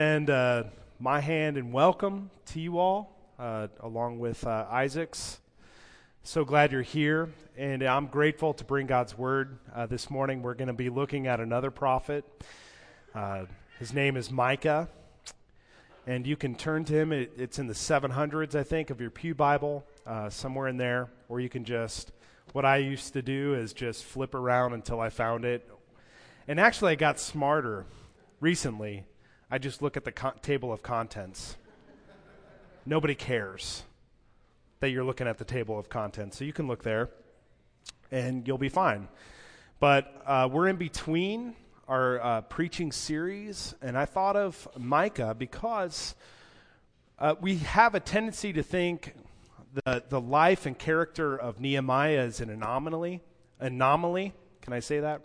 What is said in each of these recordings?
And my hand and welcome to you all, along with Isaac's. So glad you're here, and I'm grateful to bring God's Word. This morning we're going to be looking at another prophet. His name is Micah, and you can turn to him. It's in the 700s, I think, of your Pew Bible, somewhere in there, or you can just, what I used to do is just flip around until I found it. And actually I got smarter recently. I just look at the table of contents. Nobody cares that you're looking at the table of contents. So you can look there, and you'll be fine. But we're in between our preaching series, and I thought of Micah because we have a tendency to think the life and character of Nehemiah is an anomaly. Can I say that?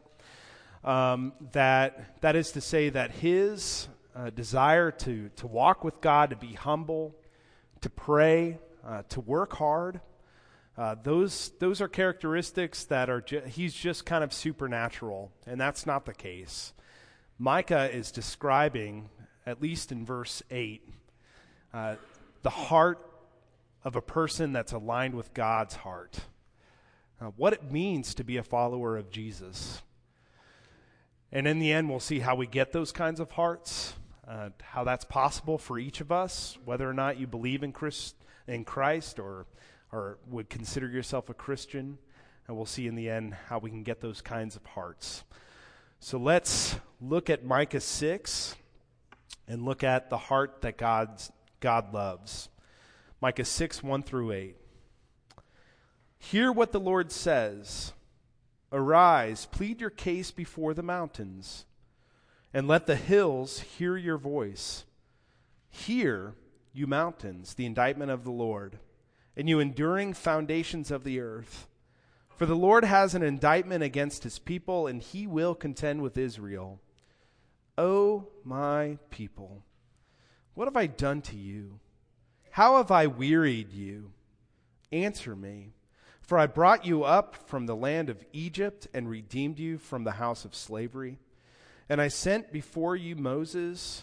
That is to say that his desire to walk with God, to be humble, to pray, to work hard. Those are characteristics that are he's just kind of supernatural, and that's not the case. Micah is describing, at least in verse 8, the heart of a person that's aligned with God's heart. What it means to be a follower of Jesus. And in the end, we'll see how we get those kinds of hearts. How that's possible for each of us, whether or not you believe in Christ or would consider yourself a Christian. And we'll see in the end how we can get those kinds of hearts. So let's look at Micah 6 and look at the heart that God loves. Micah 6, 1 through 8. Hear what the Lord says. Arise, plead your case before the mountains, and let the hills hear your voice. Hear, you mountains, the indictment of the Lord, and you enduring foundations of the earth. For the Lord has an indictment against his people, and he will contend with Israel. O my people, what have I done to you? How have I wearied you? Answer me. For I brought you up from the land of Egypt and redeemed you from the house of slavery. And I sent before you Moses,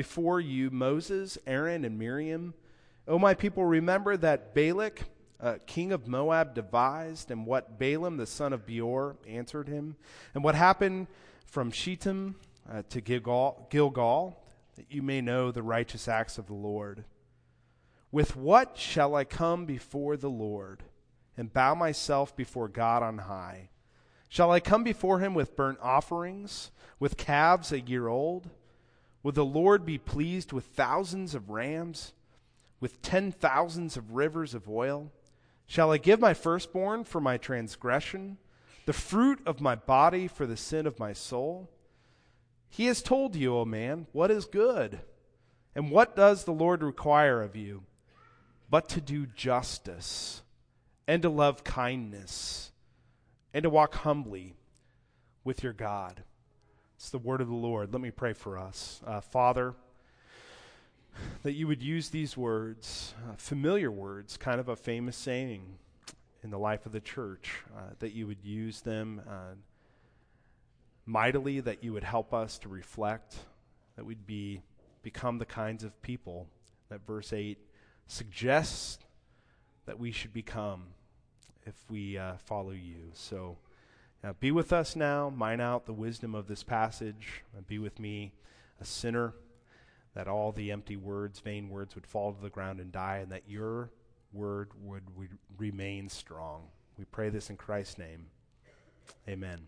Aaron, and Miriam. O my people, remember that Balak, king of Moab, devised, and what Balaam, the son of Beor, answered him, and what happened from Shittim to Gilgal, that you may know the righteous acts of the Lord. With what shall I come before the Lord and bow myself before God on high? Shall I come before him with burnt offerings, with calves a year old? Will the Lord be pleased with thousands of rams, with 10,000s of rivers of oil? Shall I give my firstborn for my transgression, the fruit of my body for the sin of my soul? He has told you, O man, what is good, and what does the Lord require of you, but to do justice, and to love kindness, and to walk humbly with your God. It's the word of the Lord. Let me pray for us. Father, that you would use these words, familiar words, kind of a famous saying in the life of the church, that you would use them mightily, that you would help us to reflect, that we'd become the kinds of people that verse 8 suggests that we should become if we follow you. So be with us now, mine out the wisdom of this passage, and be with me, a sinner, that all the empty words, vain words would fall to the ground and die, and that your word would remain strong. We pray this in Christ's name. Amen.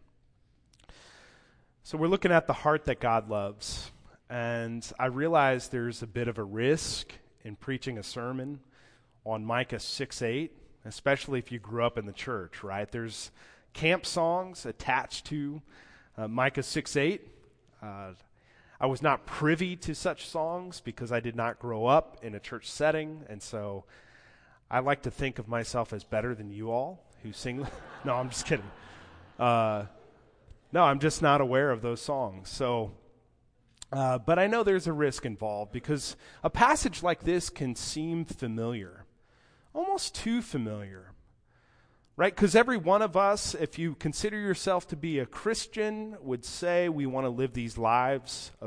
So we're looking at the heart that God loves, and I realize there's a bit of a risk in preaching a sermon on Micah 6:8, especially if you grew up in the church, right? There's camp songs attached to Micah 6:8. I was not privy to such songs because I did not grow up in a church setting, and so I like to think of myself as better than you all who sing. No, I'm just kidding. No, I'm just not aware of those songs. So, but I know there's a risk involved because a passage like this can seem familiar. Almost too familiar, right? Because every one of us, if you consider yourself to be a Christian, would say we want to live these lives of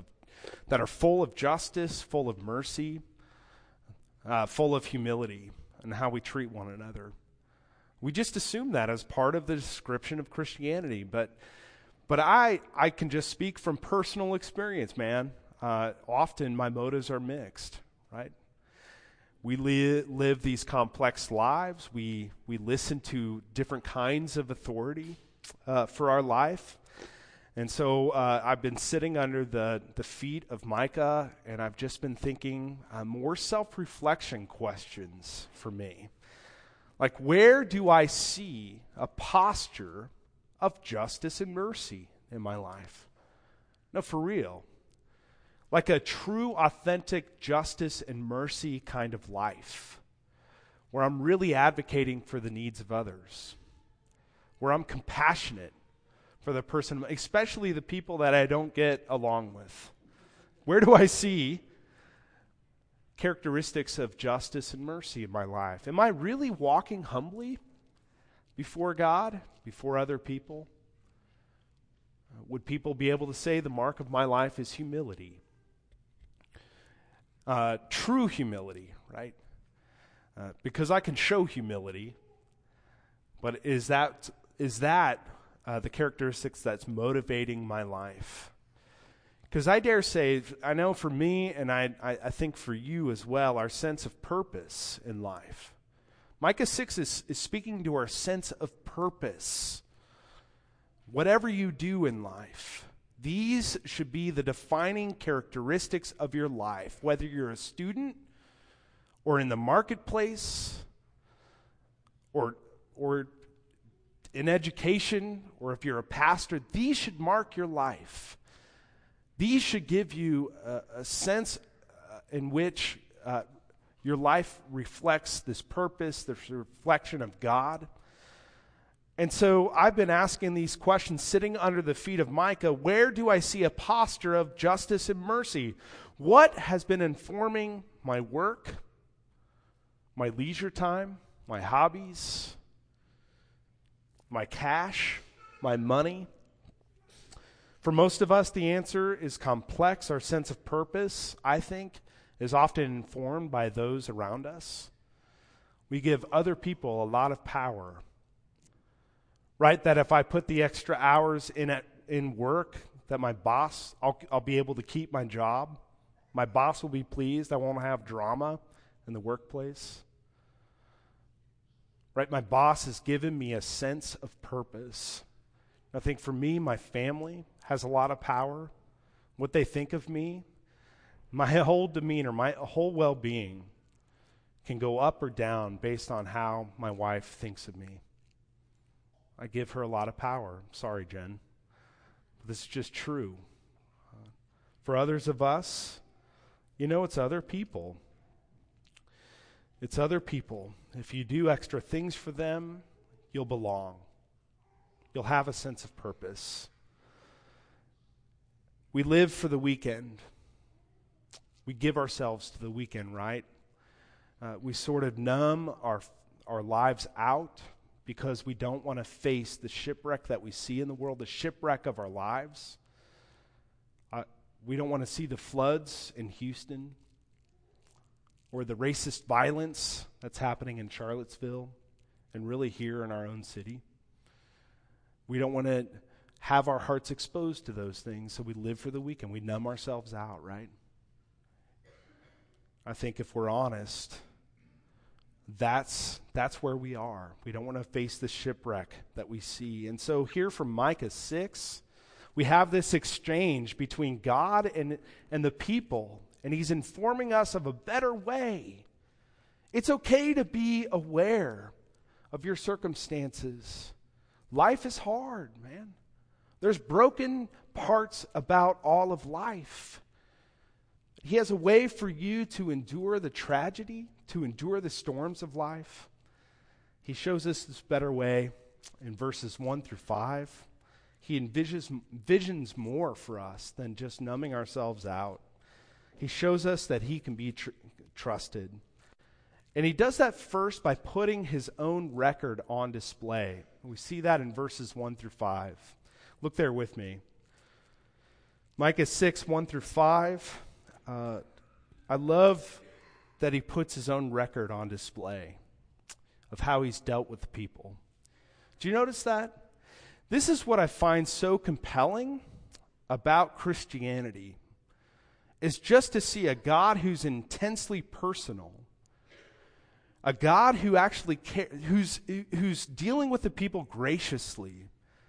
that are full of justice, full of mercy, full of humility, and how we treat one another. We just assume that as part of the description of Christianity, but I can just speak from personal experience, man. Often my motives are mixed, right? We live these complex lives. We listen to different kinds of authority for our life. And so I've been sitting under the feet of Micah, and I've just been thinking more self-reflection questions for me. Like, where do I see a posture of justice and mercy in my life? No, for real. Like a true, authentic justice and mercy kind of life, where I'm really advocating for the needs of others, where I'm compassionate for the person, especially the people that I don't get along with. Where do I see characteristics of justice and mercy in my life? Am I really walking humbly before God, before other people? Would people be able to say the mark of my life is humility? True humility, right? Because I can show humility, but is that the characteristics that's motivating my life? Because I dare say, I know for me, and I think for you as well, our sense of purpose in life. Micah 6 is speaking to our sense of purpose. Whatever you do in life, these should be the defining characteristics of your life, whether you're a student or in the marketplace or in education, or if you're a pastor. These should mark your life. These should give you a sense in which your life reflects this purpose, this reflection of God. And so I've been asking these questions, sitting under the feet of Micah. Where do I see a posture of justice and mercy? What has been informing my work, my leisure time, my hobbies, my cash, my money? For most of us, the answer is complex. Our sense of purpose, I think, is often informed by those around us. We give other people a lot of power. Right, that if I put the extra hours in work, that my boss, I'll be able to keep my job. My boss will be pleased. I won't have drama in the workplace. Right, my boss has given me a sense of purpose. I think for me, my family has a lot of power. What they think of me, my whole demeanor, my whole well-being can go up or down based on how my wife thinks of me. I give her a lot of power. Sorry, Jen. This is just true. For others of us, it's other people. It's other people. If you do extra things for them, you'll belong. You'll have a sense of purpose. We live for the weekend. We give ourselves to the weekend, right? We sort of numb our lives out, because we don't want to face the shipwreck that we see in the world, the shipwreck of our lives. We don't want to see the floods in Houston or the racist violence that's happening in Charlottesville and really here in our own city. We don't want to have our hearts exposed to those things, so we live for the weekend. We numb ourselves out, right? I think if we're honest, that's where we are. We don't want to face the shipwreck that we see. And so here from Micah 6, we have this exchange between God and the people, and he's informing us of a better way. It's okay to be aware of your circumstances. Life is hard, man. There's broken parts about all of life. He has a way for you to endure the tragedy, to endure the storms of life. He shows us this better way in verses 1 through 5. He envisions more for us than just numbing ourselves out. He shows us that he can be trusted. And he does that first by putting his own record on display. We see that in verses 1 through 5. Look there with me. Micah 6, 1 through 5. I love that he puts his own record on display of how he's dealt with the people. Do you notice that? This is what I find so compelling about Christianity, is just to see a God who's intensely personal, a God who actually who's dealing with the people graciously,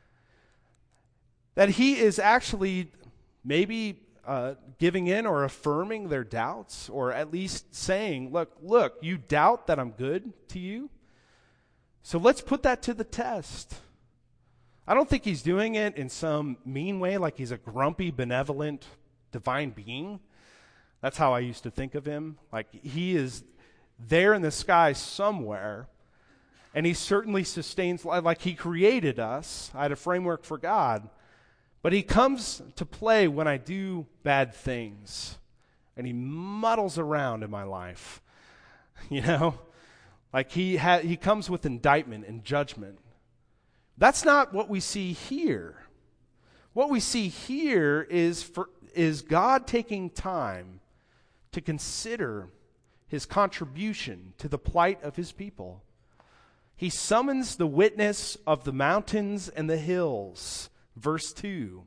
that he is actually maybe giving in or affirming their doubts, or at least saying, look, you doubt that I'm good to you, so let's put that to the test. I don't think he's doing it in some mean way, like he's a grumpy, benevolent, divine being. That's how I used to think of him. Like he is there in the sky somewhere, and he certainly sustains life, like he created us. I had a framework for God. But he comes to play when I do bad things, and he muddles around in my life. You know? Like he comes with indictment and judgment. That's not what we see here. What we see here is God taking time to consider his contribution to the plight of his people. He summons the witness of the mountains and the hills. Verse 2.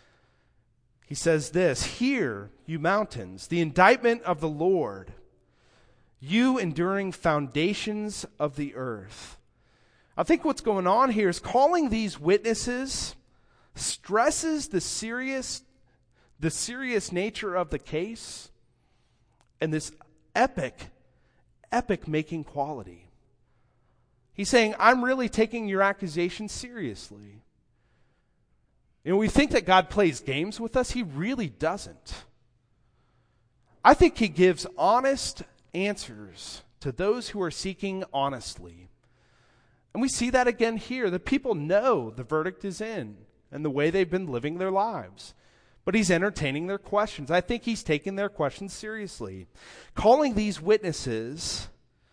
He says this, "Hear, you mountains, the indictment of the Lord, you enduring foundations of the earth." I think what's going on here is calling these witnesses stresses the serious nature of the case and this epic making quality. He's saying, I'm really taking your accusation seriously. And we think that God plays games with us. He really doesn't. I think he gives honest answers to those who are seeking honestly. And we see that again here. The people know the verdict is in and the way they've been living their lives. But he's entertaining their questions. I think he's taking their questions seriously. Calling these witnesses,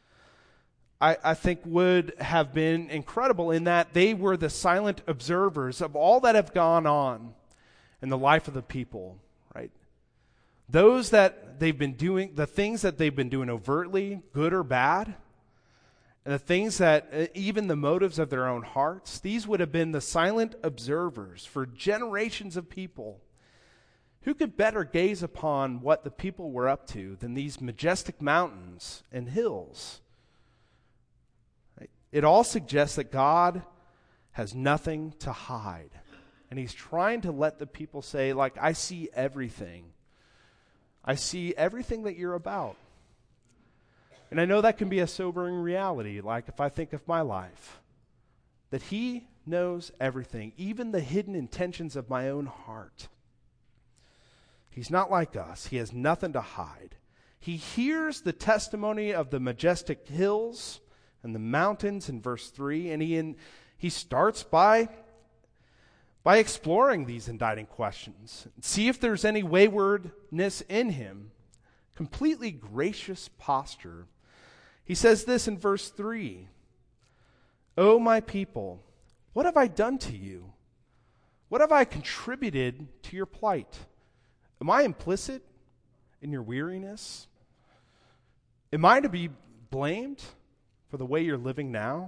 I think, would have been incredible in that they were the silent observers of all that have gone on in the life of the people, right? Those that they've been doing, the things that they've been doing overtly, good or bad, and the things that, even the motives of their own hearts, these would have been the silent observers for generations of people. Who could better gaze upon what the people were up to than these majestic mountains and hills? It all suggests that God has nothing to hide. And he's trying to let the people say, like, I see everything. I see everything that you're about. And I know that can be a sobering reality, like if I think of my life, that he knows everything, even the hidden intentions of my own heart. He's not like us. He has nothing to hide. He hears the testimony of the majestic hills and the mountains in verse 3, and he starts by exploring these indicting questions. See if there's any waywardness in him. Completely gracious posture. He says this in verse 3, "O my people, what have I done to you? What have I contributed to your plight? Am I implicit in your weariness? Am I to be blamed for the way you're living now?"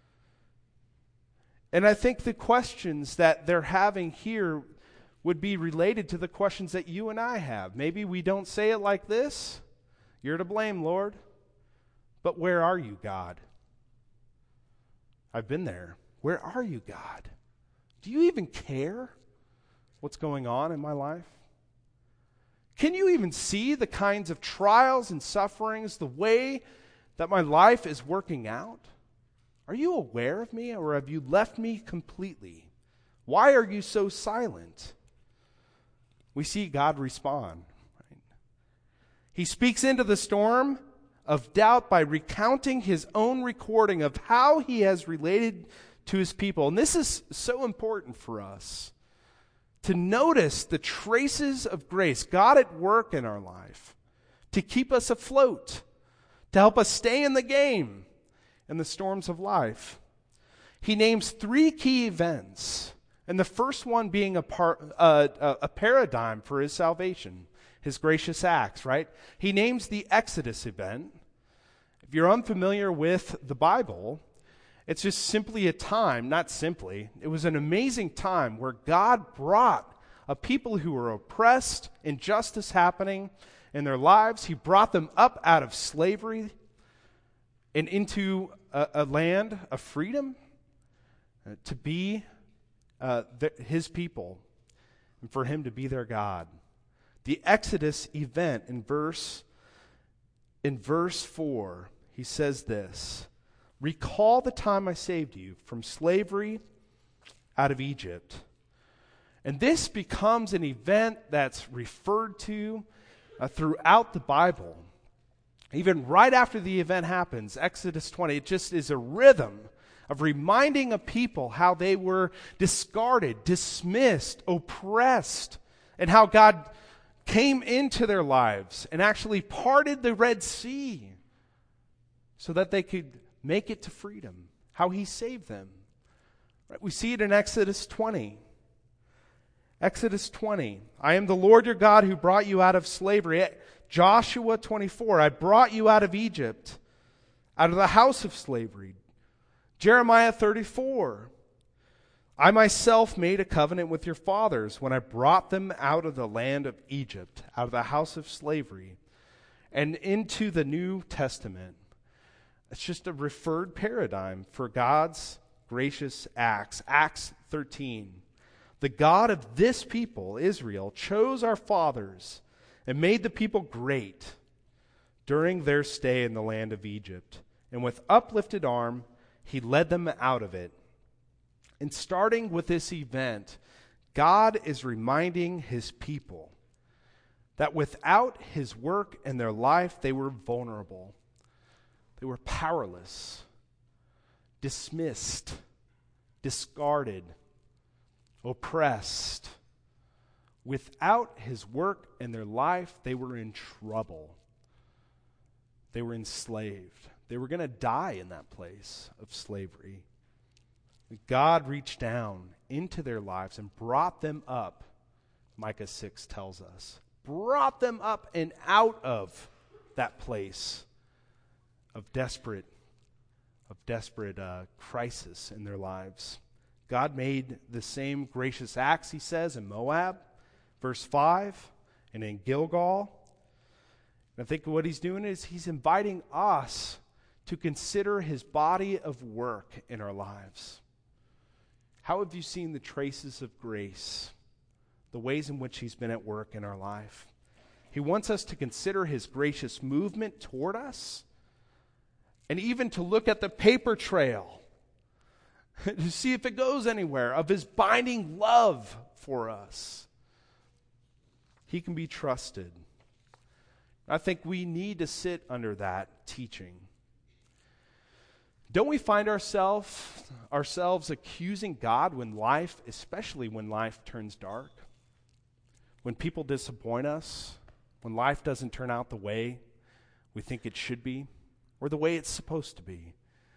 And I think the questions that they're having here would be related to the questions that you and I have. Maybe we don't say it like this. You're to blame, Lord. But where are you, God? I've been there. Where are you, God? Do you even care what's going on in my life? Can you even see the kinds of trials and sufferings, the way that my life is working out? Are you aware of me, or have you left me completely? Why are you so silent? We see God respond. Right? He speaks into the storm of doubt by recounting his own recording of how he has related to his people. And this is so important for us, to notice the traces of grace, God at work in our life, to keep us afloat, to help us stay in the game in the storms of life. He names 3 key events And the first one being a paradigm for his salvation, his gracious acts, right? He names the Exodus event. If you're unfamiliar with the Bible, it's just simply a time, not simply, it was an amazing time where God brought a people who were oppressed, injustice happening in their lives. He brought them up out of slavery and into a land of freedom to be his people and for him to be their God. The Exodus event in verse 4, he says this, "Recall the time I saved you from slavery out of Egypt." And this becomes an event that's referred to throughout the Bible. Even right after the event happens, Exodus 20, it just is a rhythm of reminding a people how they were discarded, dismissed, oppressed, and how God came into their lives and actually parted the Red Sea so that they could make it to freedom, how he saved them. Right? We see it in Exodus 20. Exodus 20, "I am the Lord your God who brought you out of slavery." Joshua 24, "I brought you out of Egypt, out of the house of slavery." Jeremiah 34, "I myself made a covenant with your fathers when I brought them out of the land of Egypt, out of the house of slavery." And into the New Testament, it's just a referred paradigm for God's gracious acts. Acts 13, "The God of this people, Israel, chose our fathers and made the people great during their stay in the land of Egypt. And with uplifted arm, he led them out of it." And starting with this event, God is reminding his people that without his work in their life, they were vulnerable. They were powerless, dismissed, discarded, oppressed. Without his work in their life, they were in trouble. They were enslaved. They were going to die in that place of slavery. God reached down into their lives and brought them up, Micah 6 tells us. Brought them up and out of that place of desperate crisis in their lives. God made the same gracious acts, he says, in Moab, verse 5, and in Gilgal. And I think what he's doing is he's inviting us to consider his body of work in our lives. How have you seen the traces of grace, the ways in which he's been at work in our life? He wants us to consider his gracious movement toward us, and even to look at the paper trail to see if it goes anywhere of his binding love for us. He can be trusted. I think we need to sit under that teaching. Don't we find ourselves accusing God when life, especially when life turns dark? When people disappoint us? When life doesn't turn out the way we think it should be? Or the way it's supposed to be?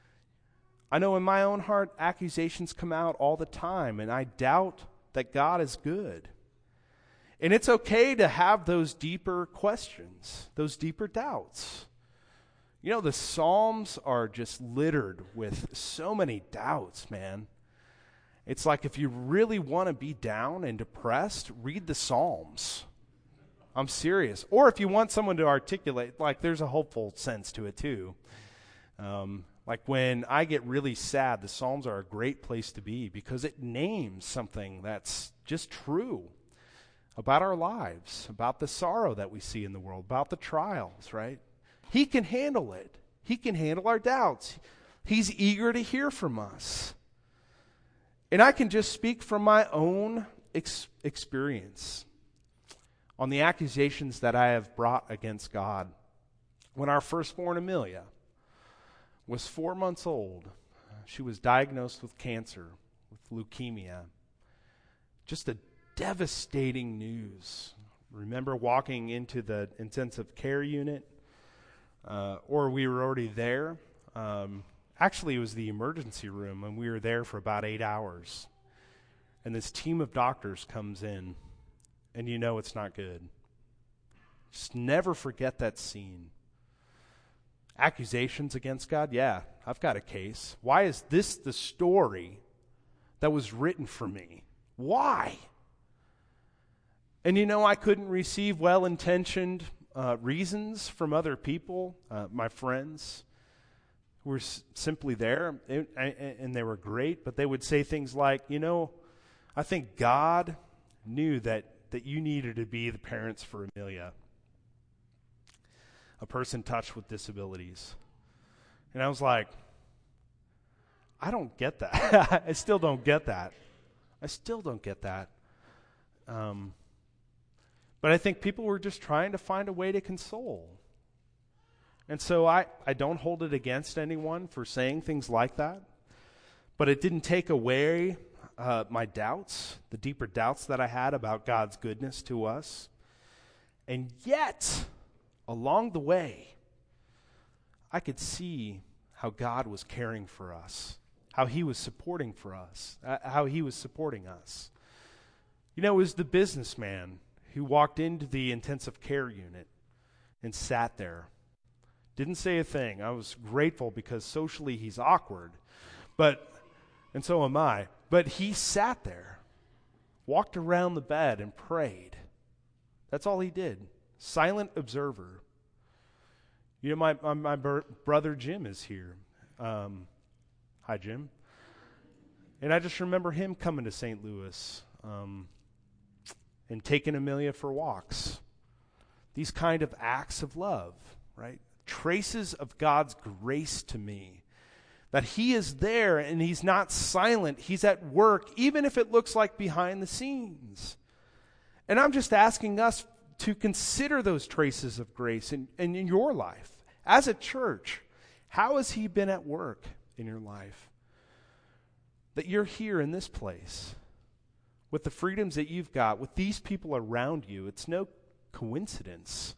I know in my own heart, accusations come out all the time, and I doubt that God is good. And it's okay to have those deeper questions, those deeper doubts. You know, the Psalms are just littered with so many doubts, man. It's like if you really want to be down and depressed, read the Psalms. I'm serious. Or if you want someone to articulate, like there's a hopeful sense to it too. Like when I get really sad, the Psalms are a great place to be because it names something that's just true about our lives, about the sorrow that we see in the world, about the trials, right? He can handle it. He can handle our doubts. He's eager to hear from us. And I can just speak from my own experience on the accusations that I have brought against God. When our firstborn, Amelia, was 4 months old, she was diagnosed with cancer, with leukemia. Just a devastating news. Remember walking into the intensive care unit, or we were already there. Actually, it was the emergency room, and we were there for about 8 hours. and this team of doctors comes in, and you know it's not good. Just never forget that scene. Accusations against God? Yeah, I've got a case. Why is this the story that was written for me? Why? And you know, I couldn't receive well-intentioned reasons from other people, my friends, who were simply there, and they were great, but they would say things like, you know, I think God knew that you needed to be the parents for Amelia, a person touched with disabilities. And I was like, I don't get that. I still don't get that. But I think people were just trying to find a way to console. And so I don't hold it against anyone for saying things like that. But it didn't take away my doubts, the deeper doubts that I had about God's goodness to us. And yet, along the way, I could see how God was caring for us, how he was supporting for us, how he was supporting us. You know, it was the businessman who walked into the intensive care unit and sat there. Didn't say a thing. I was grateful because socially he's awkward, and so am I. But he sat there, walked around the bed and prayed. That's all he did. Silent observer. You know, my brother Jim is here. Hi, Jim. And I just remember him coming to St. Louis and taking Amelia for walks. These kind of acts of love, right? Traces of God's grace to me. That he is there and he's not silent. He's at work, even if it looks like behind the scenes. And I'm just asking us to consider those traces of grace in your life. As a church, how has he been at work in your life? That you're here in this place with the freedoms that you've got, with these people around you. It's no coincidence.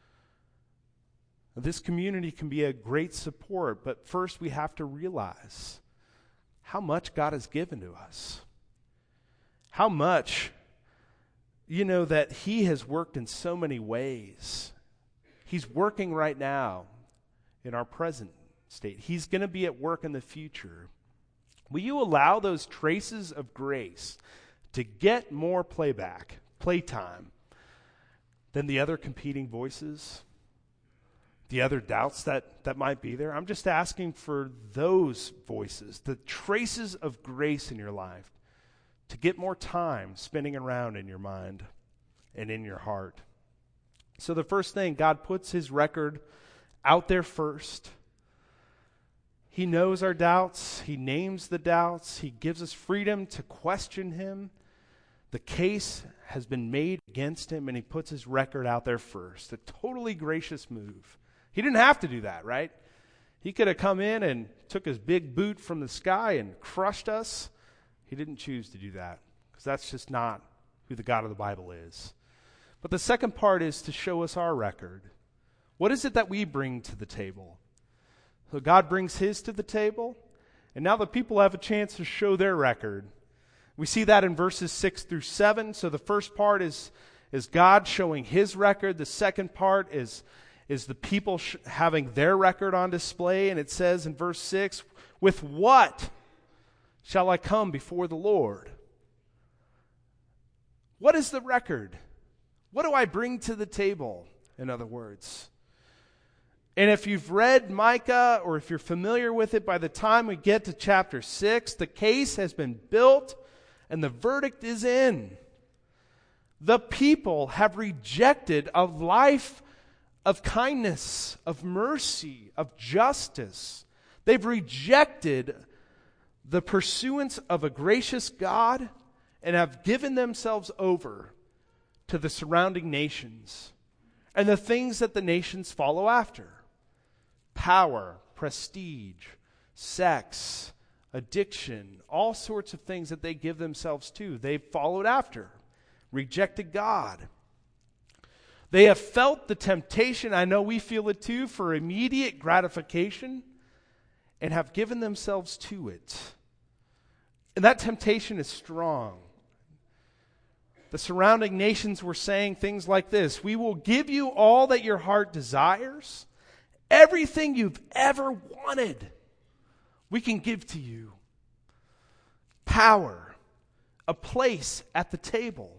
This community can be a great support, but first we have to realize how much God has given to us. How much, you know, that he has worked in so many ways. He's working right now in our present state. He's going to be at work in the future. Will you allow those traces of grace to get more playtime, than the other competing voices, the other doubts that might be there? I'm just asking for those voices, the traces of grace in your life, to get more time spinning around in your mind and in your heart. So the first thing, God puts his record out there first. He knows our doubts. He names the doubts. He gives us freedom to question him. The case has been made against him, and he puts his record out there first. A totally gracious move. He didn't have to do that, right? He could have come in and took his big boot from the sky and crushed us. He didn't choose to do that, because that's just not who the God of the Bible is. But the second part is to show us our record. What is it that we bring to the table? So God brings his to the table, and now the people have a chance to show their record. We see that in verses 6 through 7. So the first part is God showing his record. The second part is the people having their record on display. And it says in verse 6, with what shall I come before the Lord? What is the record? What do I bring to the table, in other words? And if you've read Micah, or if you're familiar with it, by the time we get to chapter 6, the case has been built and the verdict is in. The people have rejected a life of kindness, of mercy, of justice. They've rejected the pursuance of a gracious God and have given themselves over to the surrounding nations and the things that the nations follow after. Power, prestige, sex, addiction, all sorts of things that they give themselves to. They've followed after, rejected God. They have felt the temptation, I know we feel it too, for immediate gratification, and have given themselves to it. And that temptation is strong. The surrounding nations were saying things like this: we will give you all that your heart desires. Everything you've ever wanted, we can give to you. Power, a place at the table.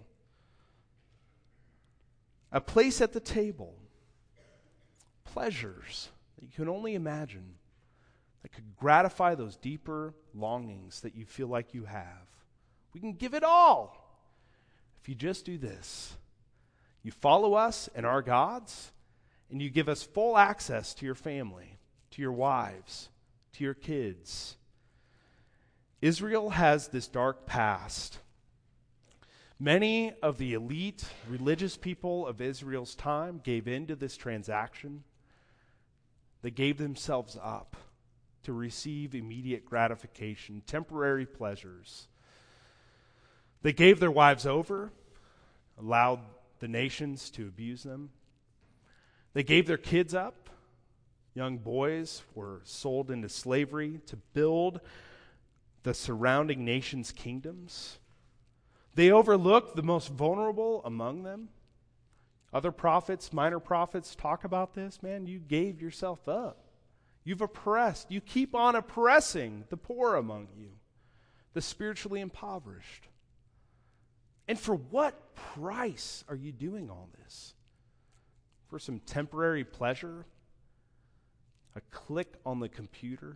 A place at the table. Pleasures that you can only imagine that could gratify those deeper longings that you feel like you have. We can give it all if you just do this. You follow us and our gods, and you give us full access to your family, to your wives, to your kids. Israel has this dark past. Many of the elite religious people of Israel's time gave in to this transaction. They gave themselves up to receive immediate gratification, temporary pleasures. They gave their wives over, allowed the nations to abuse them. They gave their kids up. Young boys were sold into slavery to build the surrounding nations' kingdoms. They overlooked the most vulnerable among them. Other prophets, minor prophets, talk about this. Man, you gave yourself up. You've oppressed. You keep on oppressing the poor among you, the spiritually impoverished. And for what price are you doing all this? For some temporary pleasure? A click on the computer?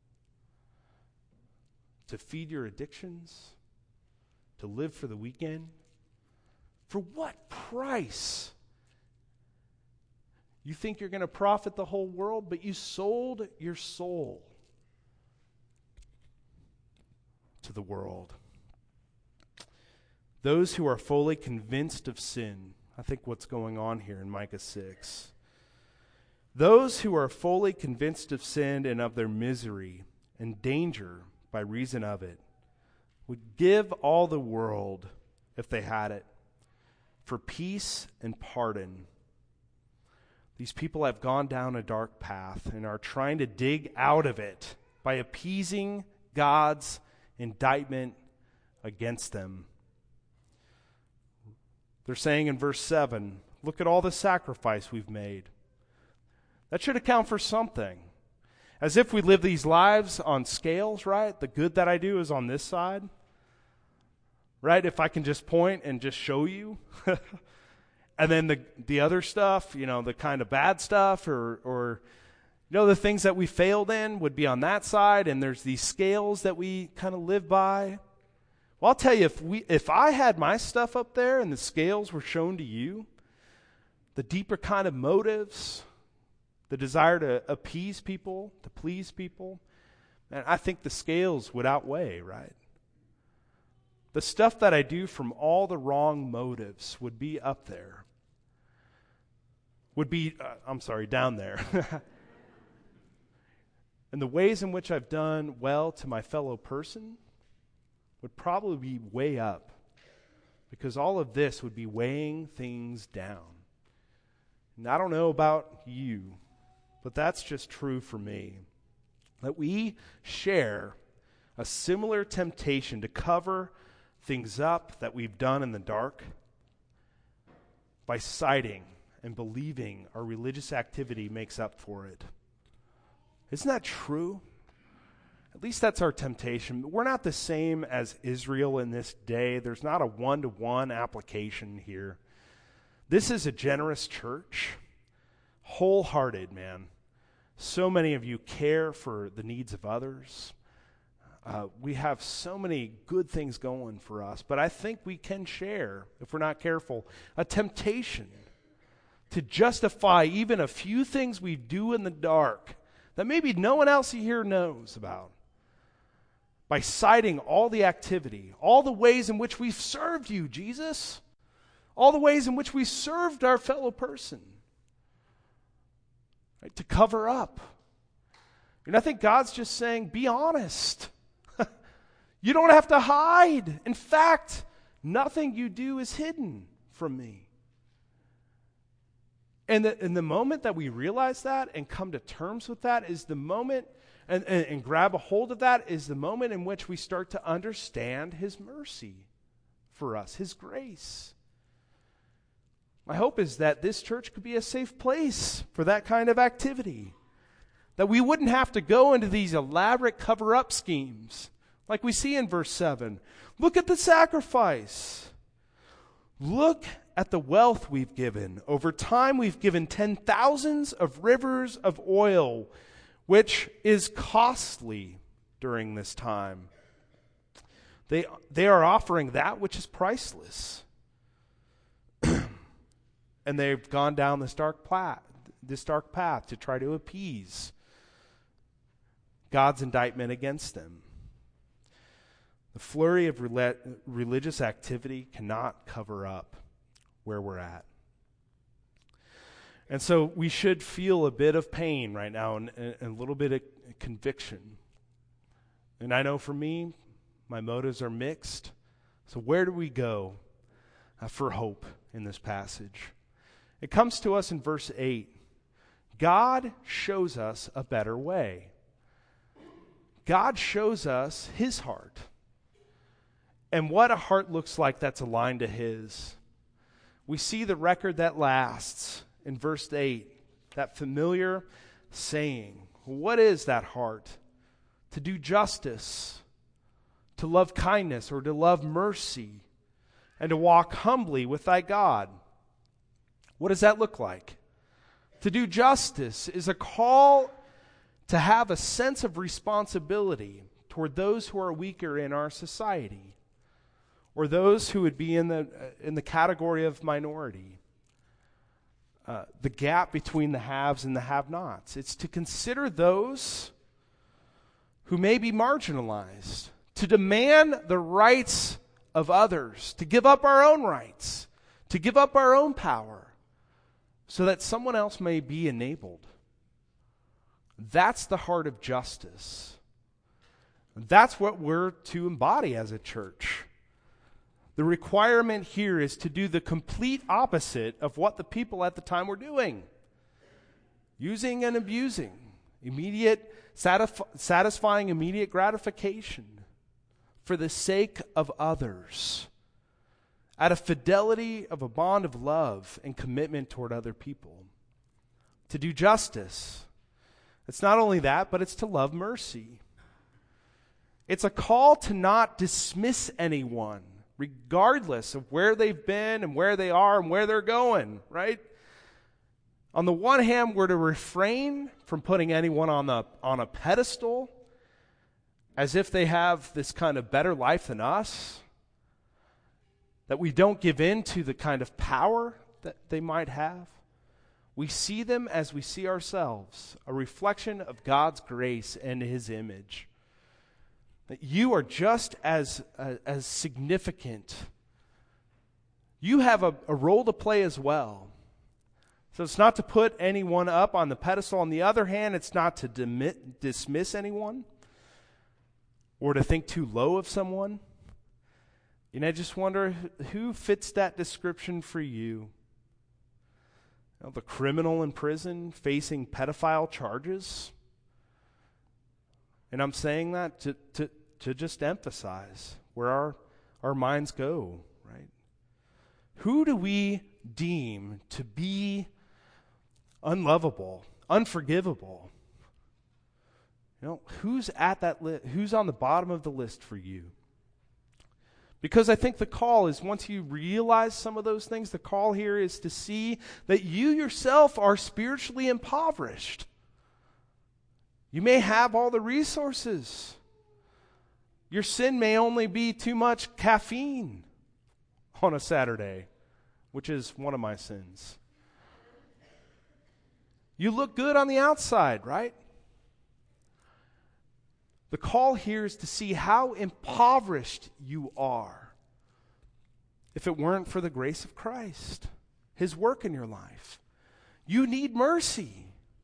To feed your addictions? To live for the weekend? For what price? You think you're going to profit the whole world, but you sold your soul to the world. Those who are fully convinced of sin, I think what's going on here in Micah 6. Those who are fully convinced of sin and of their misery and danger by reason of it would give all the world, if they had it, for peace and pardon. These people have gone down a dark path and are trying to dig out of it by appeasing God's indictment against them. They're saying in verse 7, look at all the sacrifice we've made. That should account for something. As if we live these lives on scales, right? The good that I do is on this side. Right? If I can just point and just show you. And then the other stuff, the kind of bad stuff or the things that we failed in would be on that side, and there's these scales that we kind of live by. Well, I'll tell you, if I had my stuff up there and the scales were shown to you, the deeper kind of motives, the desire to appease people, to please people, and I think the scales would outweigh, right? The stuff that I do from all the wrong motives would be up there. Down there. And the ways in which I've done well to my fellow person would probably be way up, because all of this would be weighing things down. And I don't know about you, but that's just true for me. That we share a similar temptation to cover things up that we've done in the dark by citing and believing our religious activity makes up for it. Isn't that true? At least that's our temptation. We're not the same as Israel in this day. There's not a one-to-one application here. This is a generous church, wholehearted, man. So many of you care for the needs of others. We have so many good things going for us, but I think we can share, if we're not careful, a temptation to justify even a few things we do in the dark that maybe no one else here knows about, by citing all the activity, all the ways in which we've served you, Jesus, all the ways in which we served our fellow person, right, to cover up. And I think God's just saying, be honest. You don't have to hide. In fact, nothing you do is hidden from me. And the moment that we realize that and come to terms with that is the moment, and grab a hold of that, is the moment in which we start to understand his mercy for us, his grace. My hope is that this church could be a safe place for that kind of activity. That we wouldn't have to go into these elaborate cover-up schemes like we see in verse 7. Look at the sacrifice. Look at the wealth we've given. Over time, we've given 10,000s of rivers of oil, which is costly during this time. They are offering that which is priceless. And they've gone down this dark path to try to appease God's indictment against them. The flurry of religious activity cannot cover up where we're at. And so we should feel a bit of pain right now and a little bit of conviction. And I know for me, my motives are mixed. So where do we go for hope in this passage? It comes to us in verse 8. God shows us a better way. God shows us his heart. And what a heart looks like that's aligned to his. We see the record that lasts in verse 8, that familiar saying. What is that heart? To do justice, to love kindness, or to love mercy, and to walk humbly with thy God. What does that look like? To do justice is a call to have a sense of responsibility toward those who are weaker in our society, or those who would be in the category of minority. The gap between the haves and the have-nots. It's to consider those who may be marginalized, to demand the rights of others, to give up our own rights, to give up our own power, so that someone else may be enabled. That's the heart of justice. That's what we're to embody as a church. The requirement here is to do the complete opposite of what the people at the time were doing. Using and abusing. Satisfying immediate gratification for the sake of others. Out of fidelity of a bond of love and commitment toward other people. To do justice. It's not only that, but it's to love mercy. It's a call to not dismiss anyone, regardless of where they've been and where they are and where they're going, right? On the one hand, we're to refrain from putting anyone on a pedestal as if they have this kind of better life than us. That we don't give in to the kind of power that they might have. We see them as we see ourselves, a reflection of God's grace and his image. That you are just as significant. You have a role to play as well. So it's not to put anyone up on the pedestal. On the other hand, it's not to dismiss anyone or to think too low of someone. And I just wonder who fits that description for you. You know, the criminal in prison facing pedophile charges. And I'm saying that to just emphasize where our minds go, right? Who do we deem to be unlovable, unforgivable? You know, who's at that who's on the bottom of the list for you? Because I think the call is, once you realize some of those things, the call here is to see that you yourself are spiritually impoverished. You may have all the resources. Your sin may only be too much caffeine on a Saturday, which is one of my sins. You look good on the outside, right? The call here is to see how impoverished you are if it weren't for the grace of Christ, his work in your life. You need mercy,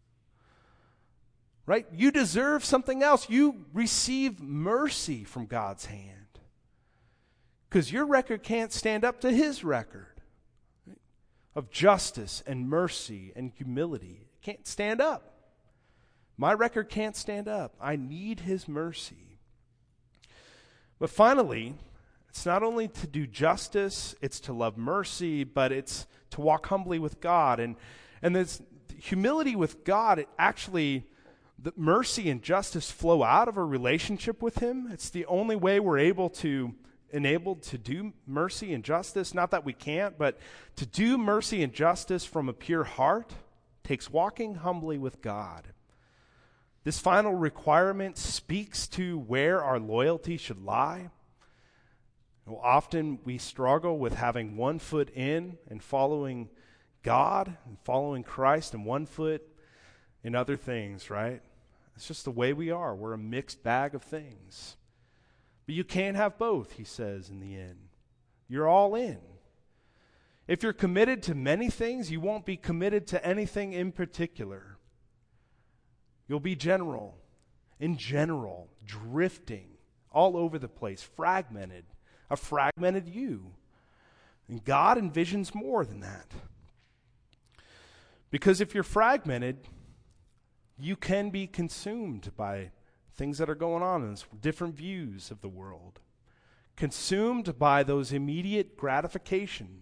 right? You deserve something else. You receive mercy from God's hand because your record can't stand up to his record of justice and mercy and humility. It can't stand up. My record can't stand up. I need his mercy. But finally, It's not only to do justice, it's to love mercy, but it's to walk humbly with God. And this humility with God, it actually, the mercy and justice flow out of a relationship with him. It's the only way we're enabled to do mercy and justice. Not that we can't, but to do mercy and justice from a pure heart takes walking humbly with God. This final requirement speaks to where our loyalty should lie. Well, often we struggle with having one foot in and following God and following Christ and one foot in other things, right? It's just the way we are. We're a mixed bag of things. But you can't have both, he says in the end. You're all in. If you're committed to many things, you won't be committed to anything in particular. You'll be in general, drifting all over the place, fragmented, a fragmented you. And God envisions more than that. Because if you're fragmented, you can be consumed by things that are going on in this, different views of the world. Consumed by those immediate gratification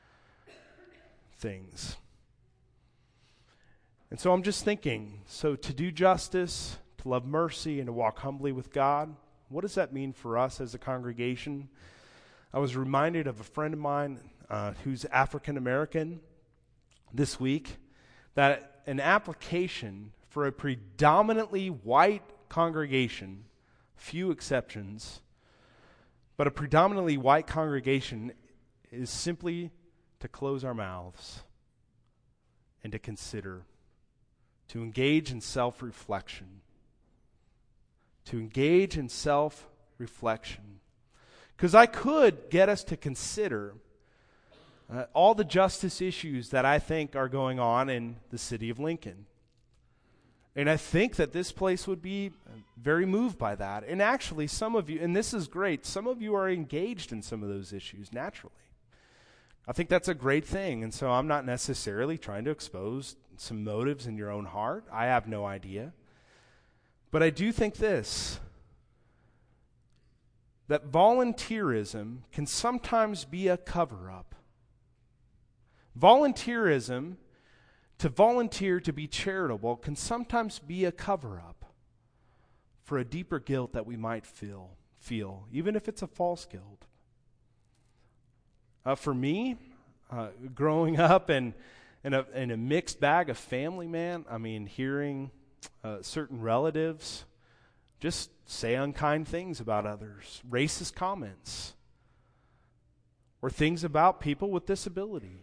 things. And so I'm just thinking, so to do justice, to love mercy, and to walk humbly with God, what does that mean for us as a congregation? I was reminded of a friend of mine who's African American this week, that an application for a predominantly white congregation, few exceptions, but a predominantly white congregation is simply to close our mouths and to consider, to engage in self-reflection. To engage in self-reflection. Because I could get us to consider all the justice issues that I think are going on in the city of Lincoln. And I think that this place would be very moved by that. And actually, some of you, and this is great, some of you are engaged in some of those issues naturally. I think that's a great thing. And so I'm not necessarily trying to expose some motives in your own heart. I have no idea. But I do think this, that volunteerism can sometimes be a cover-up. Volunteerism, to volunteer to be charitable, can sometimes be a cover-up for a deeper guilt that we might feel, even if it's a false guilt. For me, growing up in a mixed bag of family, man, I mean, hearing certain relatives just say unkind things about others, racist comments, or things about people with disability.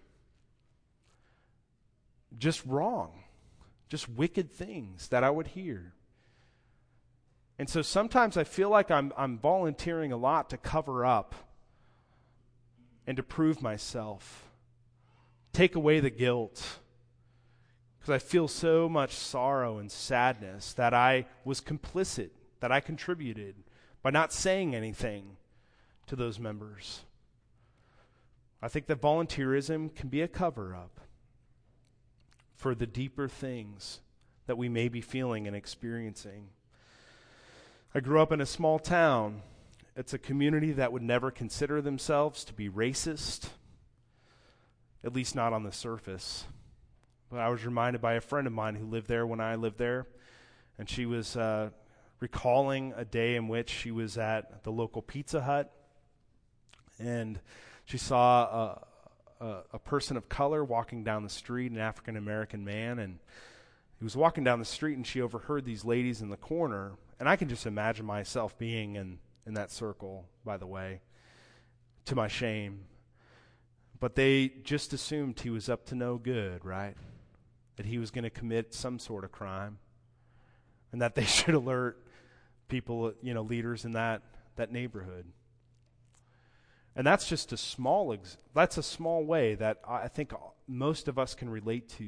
Just wrong, just wicked things that I would hear. And so sometimes I feel like I'm volunteering a lot to cover up and to prove myself, take away the guilt, because I feel so much sorrow and sadness that I was complicit, that I contributed by not saying anything to those members. I think that volunteerism can be a cover-up for the deeper things that we may be feeling and experiencing. I grew up in a small town. It's a community that would never consider themselves to be racist, at least not on the surface. But I was reminded by a friend of mine who lived there when I lived there, and she was recalling a day in which she was at the local Pizza Hut, and she saw a person of color walking down the street, an African-American man, and he was walking down the street, and she overheard these ladies in the corner, and I can just imagine myself being in that circle, by the way, to my shame. But they just assumed he was up to no good, right? That he was going to commit some sort of crime, and that they should alert people, leaders in that neighborhood. And that's just a small way that I think most of us can relate to.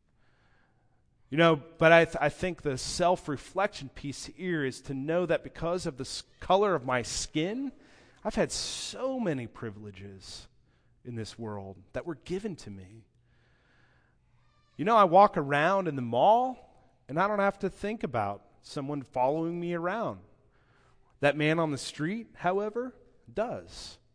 But I think the self-reflection piece here is to know that because of the color of my skin, I've had so many privileges in this world that were given to me. I walk around in the mall, and I don't have to think about someone following me around. That man on the street, however, does.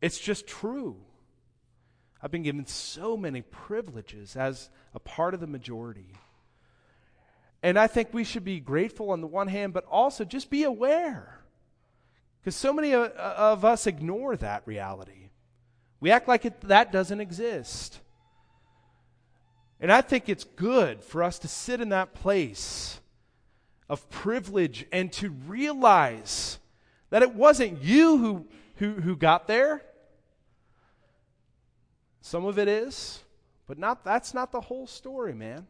It's just true. I've been given so many privileges as a part of the majority. And I think we should be grateful on the one hand, but also just be aware. Because so many of us ignore that reality. We act like that doesn't exist. And I think it's good for us to sit in that place of privilege and to realize that it wasn't you who got there. Some of it is, but that's not the whole story, man.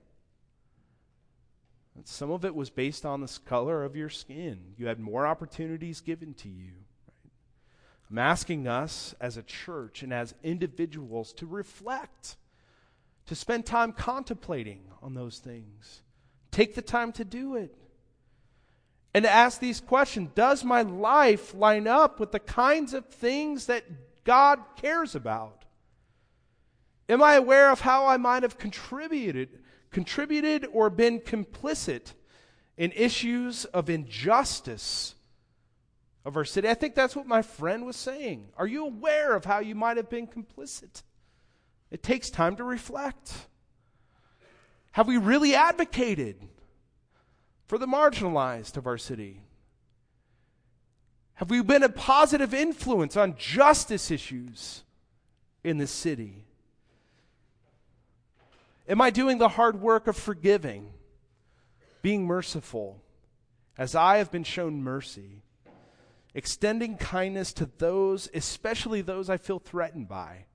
Some of it was based on the color of your skin. You had more opportunities given to you. Right? I'm asking us as a church and as individuals to reflect, to spend time contemplating on those things. Take the time to do it. And to ask these questions. Does my life line up with the kinds of things that God cares about? Am I aware of how I might have contributed or been complicit in issues of injustice of our city? I think that's what my friend was saying. Are you aware of how you might have been complicit? It takes time to reflect. Have we really advocated for the marginalized of our city? Have we been a positive influence on justice issues in the city? Am I doing the hard work of forgiving, being merciful, as I have been shown mercy, extending kindness to those, especially those I feel threatened by,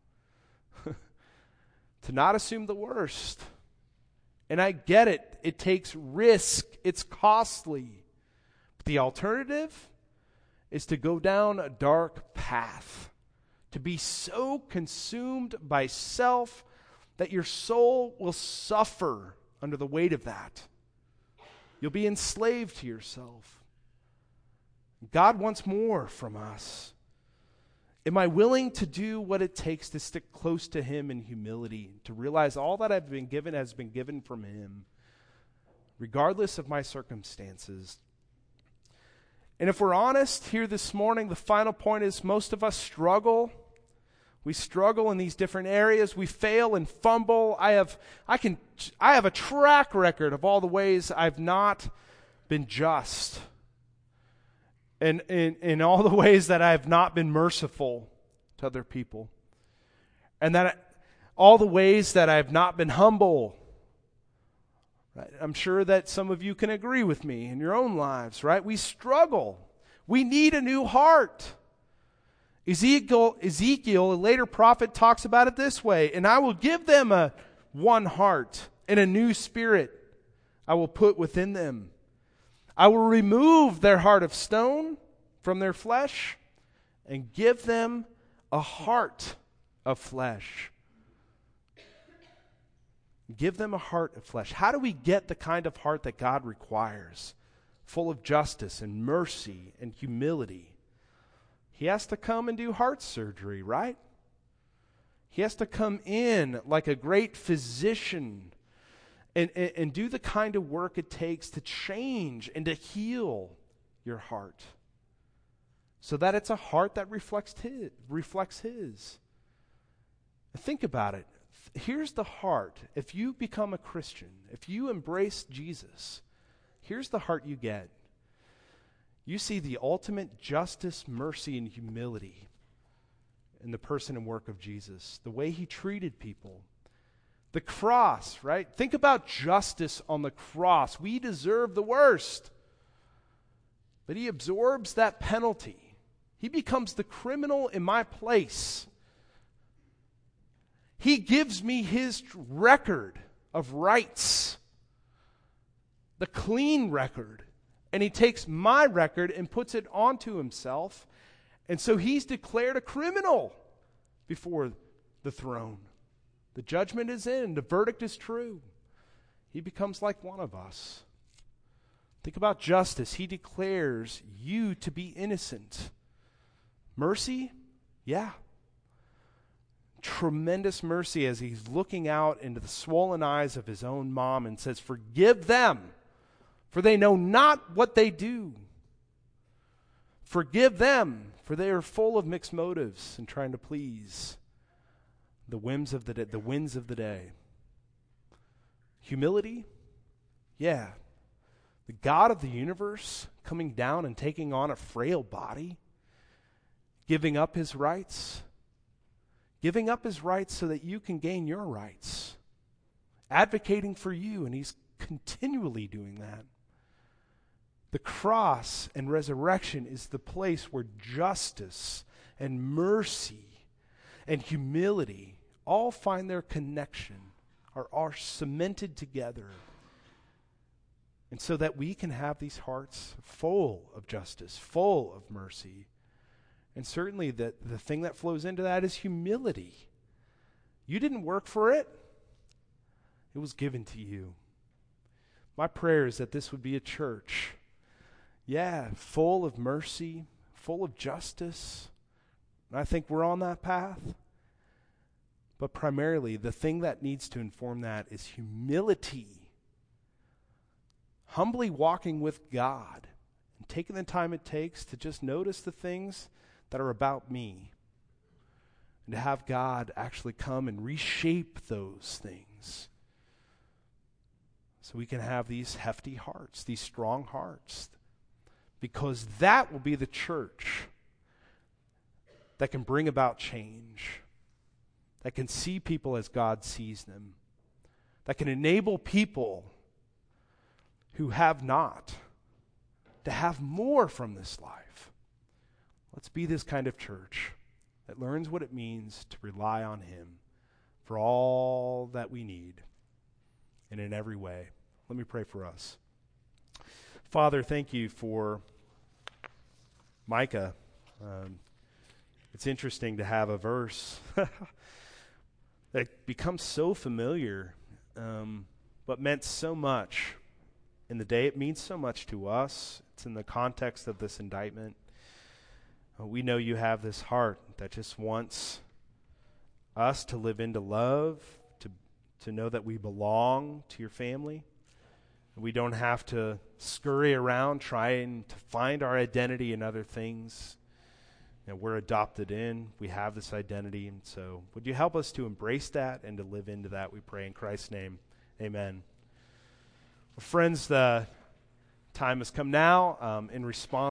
to not assume the worst? And I get it. It takes risk. It's costly. But the alternative is to go down a dark path, to be so consumed by self that your soul will suffer under the weight of that. You'll be enslaved to yourself. God wants more from us. Am I willing to do what it takes to stick close to Him in humility, to realize all that I've been given has been given from Him, regardless of my circumstances? And if we're honest here this morning, the final point is most of us struggle. We struggle in these different areas. We fail and fumble. I have a track record of all the ways I've not been just. And in all the ways that I have not been merciful to other people. And that all the ways that I have not been humble. Right? I'm sure that some of you can agree with me in your own lives, right? We struggle. We need a new heart. Ezekiel, a later prophet, talks about it this way: and I will give them one heart and a new spirit I will put within them. I will remove their heart of stone from their flesh and give them a heart of flesh. Give them a heart of flesh. How do we get the kind of heart that God requires? Full of justice and mercy and humility. He has to come and do heart surgery, right? He has to come in like a great physician and do the kind of work it takes to change and to heal your heart so that it's a heart that reflects His. Think about it. Here's the heart. If you become a Christian, if you embrace Jesus, here's the heart you get. You see the ultimate justice, mercy, and humility in the person and work of Jesus, the way He treated people. The cross, right? Think about justice on the cross. We deserve the worst. But He absorbs that penalty. He becomes the criminal in my place. He gives me His record of rights, the clean record. And He takes my record and puts it onto Himself. And so He's declared a criminal before the throne. The judgment is in. The verdict is true. He becomes like one of us. Think about justice. He declares you to be innocent. Mercy? Yeah. Tremendous mercy as He's looking out into the swollen eyes of His own mom and says, forgive them, for they know not what they do. Forgive them, For they are full of mixed motives and trying to please the whims of the winds of the day. Humility? Yeah. The God of the universe coming down and taking on a frail body, giving up his rights so that you can gain your rights, advocating for you, and he's continually doing that. The cross and resurrection is the place where justice and mercy and humility all find their connection, are cemented together. And so that we can have these hearts full of justice, full of mercy. And certainly the thing that flows into that is humility. You didn't work for it. It was given to you. My prayer is that this would be a church, full of mercy, full of justice. And I think we're on that path. But primarily, the thing that needs to inform that is humility. Humbly walking with God and taking the time it takes to just notice the things that are about me. And to have God actually come and reshape those things. So we can have these hefty hearts, these strong hearts. Because that will be the church that can bring about change. That can see people as God sees them. That can enable people who have not to have more from this life. Let's be this kind of church that learns what it means to rely on him for all that we need and in every way. Let me pray for us. Father, thank you for Micah. It's interesting to have a verse that becomes so familiar, but meant so much in the day. It means so much to us. It's in the context of this indictment. We know you have this heart that just wants us to live into love, to know that we belong to your family. We don't have to scurry around trying to find our identity in other things. We're adopted in. We have this identity. And so would you help us to embrace that and to live into that, we pray in Christ's name. Amen. Well, friends, the time has come now in response